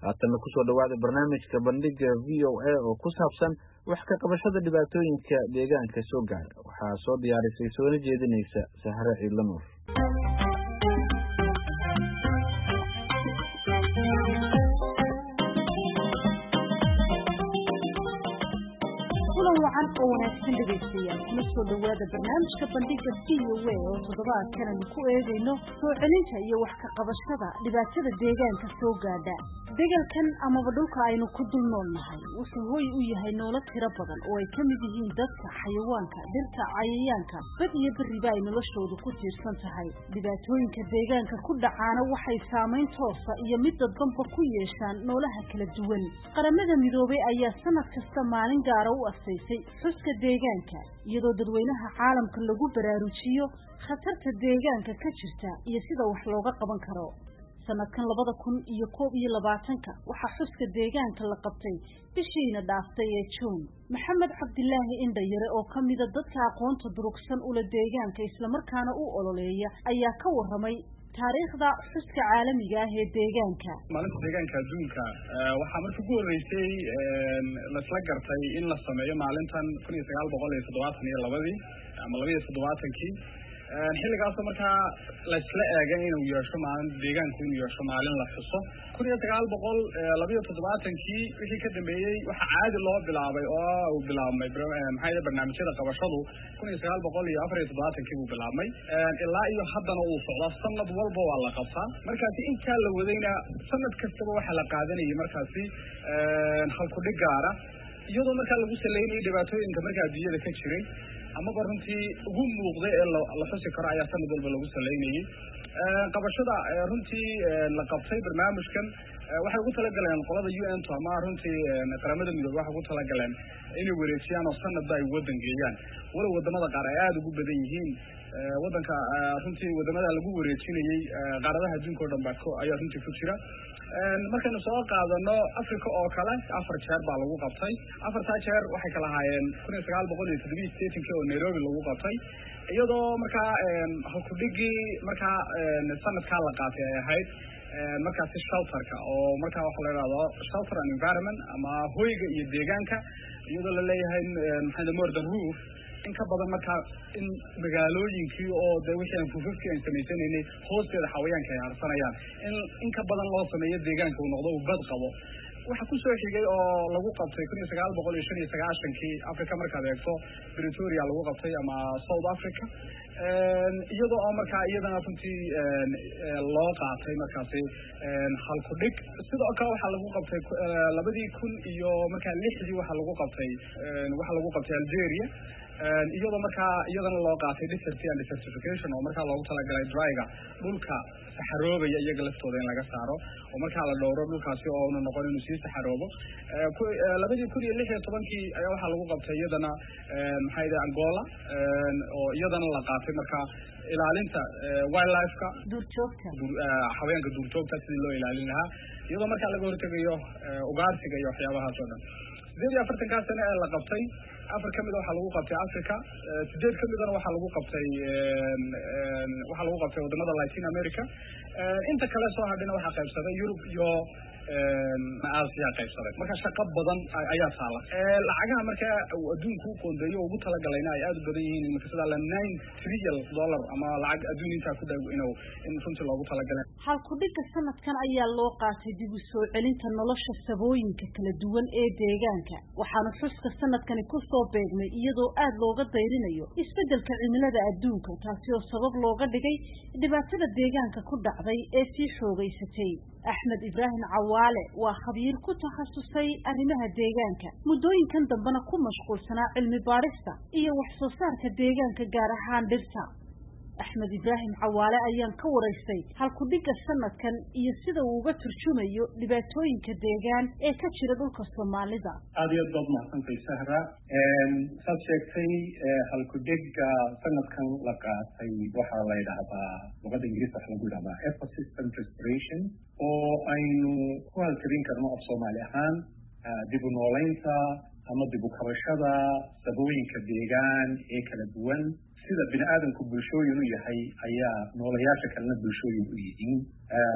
haatana kusoo dhawaada barnaamijka bandhiga VOA oo ku saabsan wax ka qabashada dhibaatooyinka deegaanka soo gaara. Waxaa soo diyaarisay soona jeedinaysa Sahra Ciidla Nuur. waxaan oo wanaagsan dhageystayaal kula soo dhawaada barnaamijka bandhiga VOA oo toddobaadkan aynu ku eegayno soo celinta iyo wax ka qabashada dhibaatada deegaanka soo gaadha. deegaankan amaba dhulka aynu ku dul noolnahay wuxuu hoy u yahay noolo tiro badan oo ay ka mid yihiin dadka, xayawaanka, dhirta, cayayaanka, bad iyo beriba ay noloshoodu ku tiirsan tahay. dhibaatooyinka deegaanka ku dhacaana waxay saameyn toosa iyo mid dadbanba ku yeeshaan noolaha kala duwan. qaramada midoobay ayaa sanad kasta maalin gaara u asteysay xuska deegaanka iyadoo dadweynaha caalamka lagu baraarujiyo khatarta deegaanka ka jirta iyo sida wax looga qaban karo. sanadkan 2021 waxaa xuska deegaanka la qabtay bishiina dhaaftay ee June. Maxamed Cabdilaahi Indhayare oo kamid ah dadka aqoonta durugsan u leh deegaanka isla markaana u ololeeya ayaa ka waramay taariikhda xuska caalamiga ah ee deegaanka. maalinta deegaanka adduunka waxaa markii ugu horeysay la isla gartay in la sameeyo maalintan 1972 ama 1972 xilligaas markaa la isla eegay inuu yeesho maalin deegaanku inuu yeesho maalin la xuso 1972 wixii ka dambeeyay waxa caadi loo bilaabay oo uu bilaabmay barnaamijyada qabashadu 1974 uu bilaabmay ilaa iyo haddana uu socdo sanad walba waa la qabtaa. markaasi inta la wadayna sanad kastaba waxa la qaadanayay markaasi halku dhig gaara iyadoo markaa lagu saleeyay dhibaatooyinka markaa adduunyada ka jiray ama runtii ugu muuqday ee la xusi karo ayaa sanad walba lagu saleeyay. qabashada runtii la qabtay barnaamijkan waxay ugu talagaleen qolada UN ama runtii qaramada midoobay waxay ugu talagaleen inay wareejiyaan oo sanadba ay wadan geeyaan wala wadamada qaar ay aad ugu badan yihiin wadanka runtii wadamada lagu wareejinayay qaaradaha adduunka oo dhan baa ayaa runtii ku jira. markaynu soo qaadano Afrika oo kale 4 jeer baa lagu qabtay. 4 jeer waxay kala haayeen 1987 oo Nairobi lagu qabtay iyadoo markaa halku dhigii markaa sanadka la qaatay ay ahayd markaas shelterka oo markaa waxa la yiraahdo shelter and environment ama hoyga iyo deegaanka iyadoo la leeyahay more than roof in ka badan markaa in magaalooyinkii oo wixii aan fufufkii aan sameysanaynay hoosteeda xawayaanka ay harsanayaan in ka badan loo sameeyo deegaanka uu noqdo uu bad qabo. waxa ku soo xigay oo lagu qabtay 1995 Afrika markaad eegto Pretoria lagu qabtay ama South Africa iyadoo oo markaa iyadana runtii loo qaatay markaasi halku dhig. sidoo kale waxa lagu qabtay 2000 iyo markaa 6 waxa lagu qabtay Algeria iyadoo markaa iyadana loo qaatay desertification oo markaa loogu talagalay dryga dhulka saxaroobaya iyaga laftooda in laga saaro oo markaa la dhowro dhulkaasi oo uu noqon inuu sii saxaroobo. 2016 ayaa waxa lagu qabtay iyadana Angola oo iyadana la qaatay markaa ilaalinta wildlife-ka xayawaanka duurjoogta sidii loo ilaalin lahaa iyadoo markaa laga hortagayo ugaarsiga iyo waxyaabahaas oo dhan. 48 sano ee la qabtay afar kamid waxa lagu qabtay Africa 8 kamidna waxa lagu qabtay wadamada Latin America inta kale soo hadhina waxa qaybsaday Europe iyo Asia qaybsaday. marka shaqo badan ayaa taala lacagaha marka adduunku qoondeeyo ugu talagalayna ay aad u badan yihiin marka sida $9 trillion ama lacag adduunka ku dhaw in runtii loogu talagalay. halku dhigga sanadkan ayaa loo qaatay dib u soo celinta nolosha sabooyinka kala duwan ee deegaanka waxaana xuska sanadkani ku soo beegmay iyadoo aad looga dayrinayo isbedelka cimilada adduunka taasi oo sabab looga dhigay dhibaatada deegaanka ku dhacday ee sii xoogaysatay. Axmed Ibrahim Cawaale waa khabiir ku takhasusay arrimaha deegaanka muddooyinkan dambana ku mashquulsanaa cilmi baarista iyo wax soo saarka deegaanka gaar ahaan dhirta. Axmed Ibrahim Cawaale ayaan ka waraystay halku dhigga sanadkan iyo sida uu uga turjumayo dhibaatooyinka deegaan ee ka jira dhulka Soomaalida. aad iyo aad mahadsantahay Sahra. saad sheegtay halku dhigga sanadkan la qaatay waxa la yiraahdaa luqada Ingiriiska waxa lagu yiraahdaa ecosystem restoration oo aynu ku halkarin karno af Soomaali ahaan dib u noolaynta ama dib u kabashada sabooyinka deegaan ee kala duwan sida bini'aadamku bulshooyin u yahay ayaa noolayaasha kalena bulshooyin u yihiin.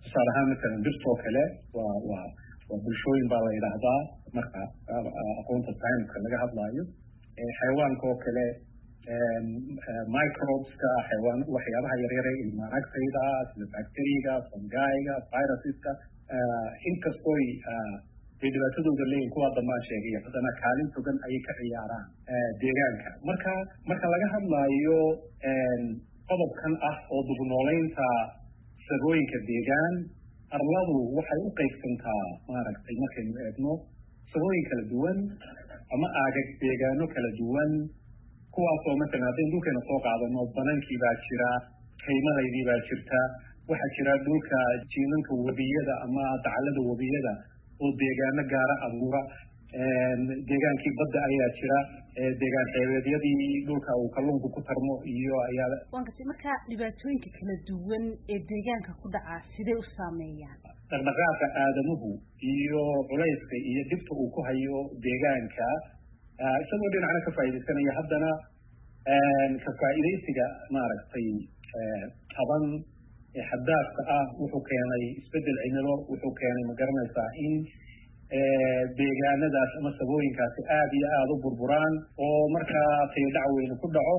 tusaale ahaan masalan dirtoo kale waa bulshooyin baa la yidhaahdaa marka aqoonta science laga hadlaayo xayawaanka oo kale microbeska xayawaan waxyaabaha yaryare ilmaaragtayda sida bacteriga fungiga viruseska inkastoy dhibaatadooda leeyihin kuwaa dambaan sheegay haddana kaalin togan ayay ka ciyaaraan deegaanka marka laga hadlaayo qodobkan ah oo dubnoolaynta sabooyinka deegaan arladu waxay u qaybsantaa maaragtay markaynu eegno sabooyin kala duwan ama aagag deegaano kala duwan kuwaasoo masalan haddaynu dhulkeena soo qaadano banankii baa jira kaymadaydii baa jirta waxaa jira dhulka jiinanka webiyada ama dacalada webiyada oo deegaano gaara abuura deegaankii badda ayaa jira deegaan xeebeedyadii dhulka uu kalluunku ku tarmo iyo ayaa waan kasi markaa dhibaatooyinka kala duwan ee deegaanka ku dhaca sidee u saameeyaan dhaqdhaqaaqa aadamuhu iyo culayska iyo dhibta uu ku hayo deegaanka isagoo dhinacna ka faa'iidaysanaya haddana ka faa'iidaysiga maaragtay taban xaddaafka ah wuxuu keenay isbeddel cimilo wuxuu keenay ma garanaysaa in deegaanadaas ama sabooyinkaasi aada iyo aada u burburaan oo markaa tayadhac weyne ku dhaco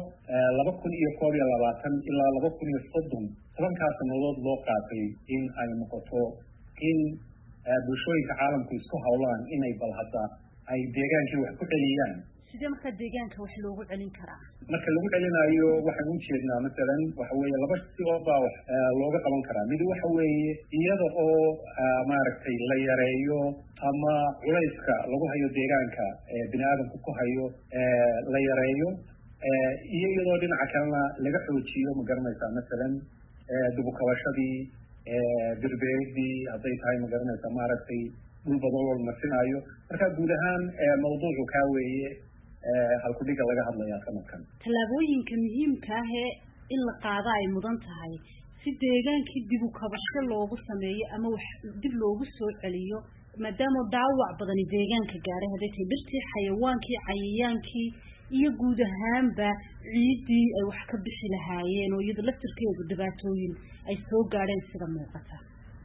2021 ilaa 2030 tobankaas sanadood loo qaatay in ay noqoto in bulshooyinka caalamku isku hawlaan inay bal hadda ay deegaankii wax ku celiyaan sidee markaa deegaanka wax loogu celin karaa marka lagu celinayo waxaan u jeednaa masalan waxa weeye laba sigood baa wax looga qaban karaa mid waxa weeye iyada oo maaragtay la yareeyo ama culayska lagu hayo deegaanka bini aadamku ku hayo la yareeyo iyo iyadoo dhinaca kalena laga xoojiyo ma garanaysaa masalan dubukabashadii birbeeridii hadday tahay ma garanaysaa maaragtay dhul badan oo la marsinaayo marka guud ahaan mawduucu kaa weeye halkudhiga laga hadlayaa sanadkan tallaabooyinka muhiimka ah ee in la qaado ay mudan tahay si deegaankii dib u kabasho loogu sameeyo ama wax dib loogu soo celiyo maadaama dhaawac badani deegaanka gaaray hadday tahay dhirtii xayawaankii cayayaankii iyo guud ahaanba ciiddii ay wax ka bixi lahaayeen oo iyada laftirkeedu dhibaatooyin ay soo gaadheen sida muuqata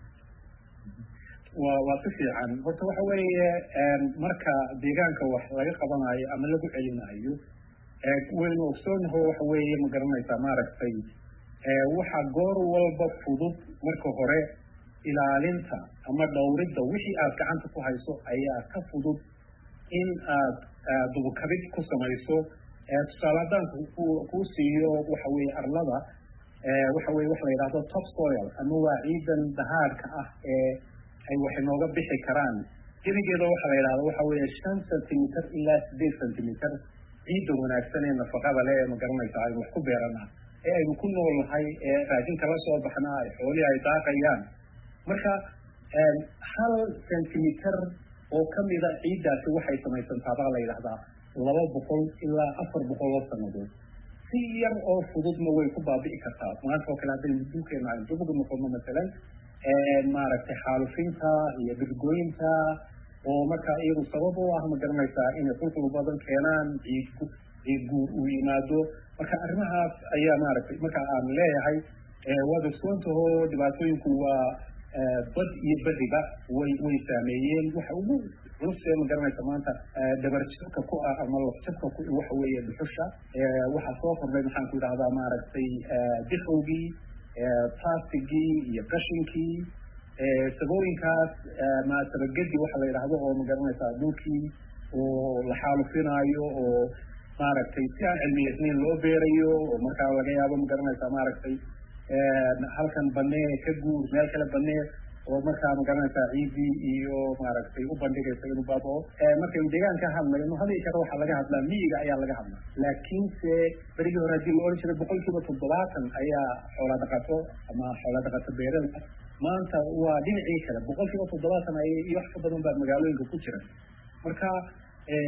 waa si fiican horta waxa weeye marka deegaanka wax laga qabanayo ama lagu celinayo waynu ogsoonaho waxa weeye ma garanaysaa maaragtay waxa goor walba fudud marka hore ilaalinta ama dhowridda wixii aad gacanta ku hayso ayaa ka fudud in aad dubukabid ku samayso tusaale haddaan kuu siiyo waxa weeye arlada waxa weye waxa la yidhahdo top soil ama waa ciidan dahaadhka ah ay wax inooga bixi karaan jirigeeda waxaa la yidhahda waxa weeye 5 centimeter ilaa 8 centimeter ciidda wanaagsan ee nafaqada leh ma garanaysaa aynu wax ku beeranaa ee aynu ku noolnahay ee raashinka la soo baxnaa ay xoolihii ay daaqayaan marka 1 centimeter oo kamida ciiddaasi waxay samaysantaa baa la yidhahdaa 200 ilaa 400 oo sannadood si yar oo fududna way ku baabi'i kartaa maanta oo kale haddaynu dhulkeena aynu dib ugu noqono masalan maaragtay xaalufinta iyo dhirgooyinta oo markaa iyadu sabab u ah ma garanaysaa inay qulqul badan keenaan ciid guur uu yimaado marka arrimahaas ayaa maaragtay marka aan leeyahay waad ogsoontaho dhibaatooyinku waa bad iyo beriba way saameeyeen waxa ugu culus ee ma garanaysa maanta dabarjabka ku ah ama lafjabka ku waxa weeye dhuxusha waxaa soo kordhay maxaan ku idhahdaa maaragtay dixowgii plastigii iyo qashinkii sabooyinkaas sabagedi waxa la yidhaahdo oo ma garanaysaa dhulkii oo la xaalufinaayo oo maaragtay si aan cilmiyeysnayn loo beerayo oo markaa laga yaabo ma garanaysaa maaragtay halkan banee ka guur meel kale banee oo markaa ma garanaysaa ciidii iyo maaragtay u bandhigaysa inuu baabao markaynu deegaan ka hadlayno hadii kale waxaa laga hadlaa miyiga ayaa laga hadlaa laakiinse berigii hore haddii la odhan jiray 70% ayaa xoola dhaqato ama xoola dhaqato beerada maanta waa dhinacii kale 70% ay iyo wax ka badan baa magaalooyinka ku jira marka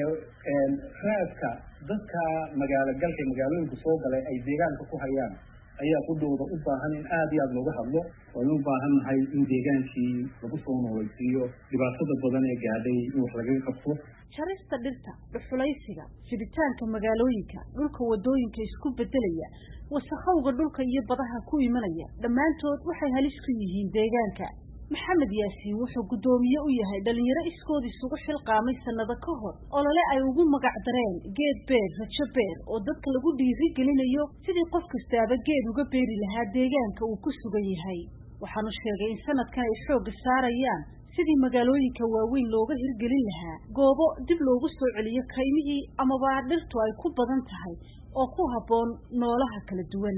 raadka dadka magaalo galka magaalooyinka soo galay ay deegaanka ku hayaan ayaa qudhooda u baahan in aad iyo aad looga hadlo waynu u baahannahay in deegaankii lagu soo nooleysiiyo dhibaatada badan ee gaadhay in wax lagaga qabto jarista dhirta dhuxulaysiga fiditaanka magaalooyinka dhulka wadooyinka isku bedelaya wasakhowga dhulka iyo badaha ku imanaya dhammaantood waxay halis ku yihiin deegaanka maxamed yaasiin wuxuu gudoomiye u yahay dhalinyaro iskood isugu xilqaamay sanado ka hor olole ay ugu magac dareen geed beer rajo beer oo dadka lagu dhiirigelinayo sidii qof kastaaba geed uga beeri lahaa deegaanka uu ku sugan yahay waxaanu sheegay in sanadkan ay xoogga saarayaan sidii magaalooyinka waaweyn looga hirgelin lahaa goobo dib loogu soo celiyo kaymihii amaba dhirtu ay ku badan tahay oo ku habboon noolaha kala duwan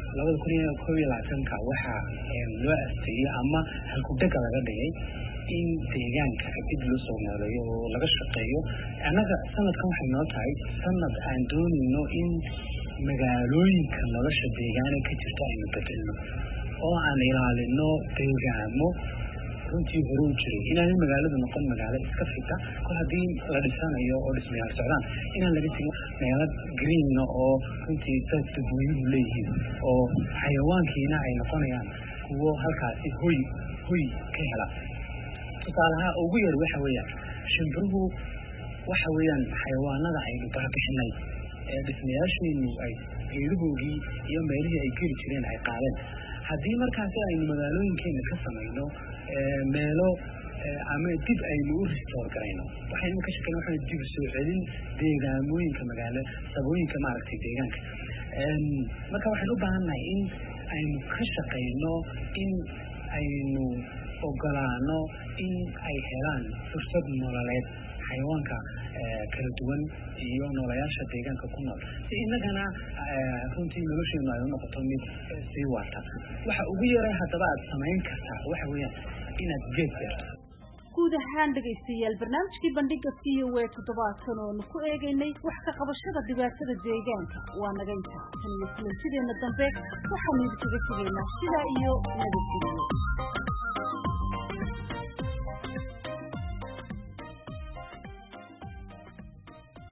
2021 waxaa loo asteeyay ama halkudhega laga dhigay in deegaanka dib loo soo nooleeyo oo laga shaqeeyo anaga sanadkan waxay noo tahay sanad aan doonayno in magaalooyinka nolosha deegaanka ka jirta aynu bedelno oo aan ilaalino deegaamo runtii hore u jiray inaan magaalada noqon magaalo iska fita kol haddii la dhisanayo oo dhismayaal socdaan inaan laga tegin meelo green oo runtii dad dadweynuhu leeyihiin oo xayawaankiina ay noqonayaan kuwo halkaasi hoy ka hela tusaalaha ugu yar waxa weeyaan shimbiruhu waxa weeyaan xayawaanada aynu barbixinay ee dhismayaasheenu ay geedahoogii iyo meelihii ay geli jireen ay qaadeen haddii markaasi aynu magaalooyinkeena ka samayno meelo ama dib aynu u restore garayno waxaynu ka shaqeynaa waxaan dib soo celin deegaamooyinka magaalo sabooyinka maaragtay deegaanka marka waxaan u baahannahay in aynu ka shaqeyno in aynu ogolaano in ay helaan fursad nololeed xayawaanka kala duwan iyo noolayaasha deegaanka ku nool si innagana runtii nolosheenu ay u noqoto mid sii waarta waxa ugu yaray haddaba aad samayn kartaa waxa weeyaan inaad geed beerto guud ahaan dhegaystayaal barnaamijkii bandhiga VOA toddobaadkan oo ku eegaynay wax ka qabashada dhibaatada deegaanka waa naga inta tan iyo kulantideena dambe waxaanu idinkaga tegaynaa sidaa iyo nabadgelyo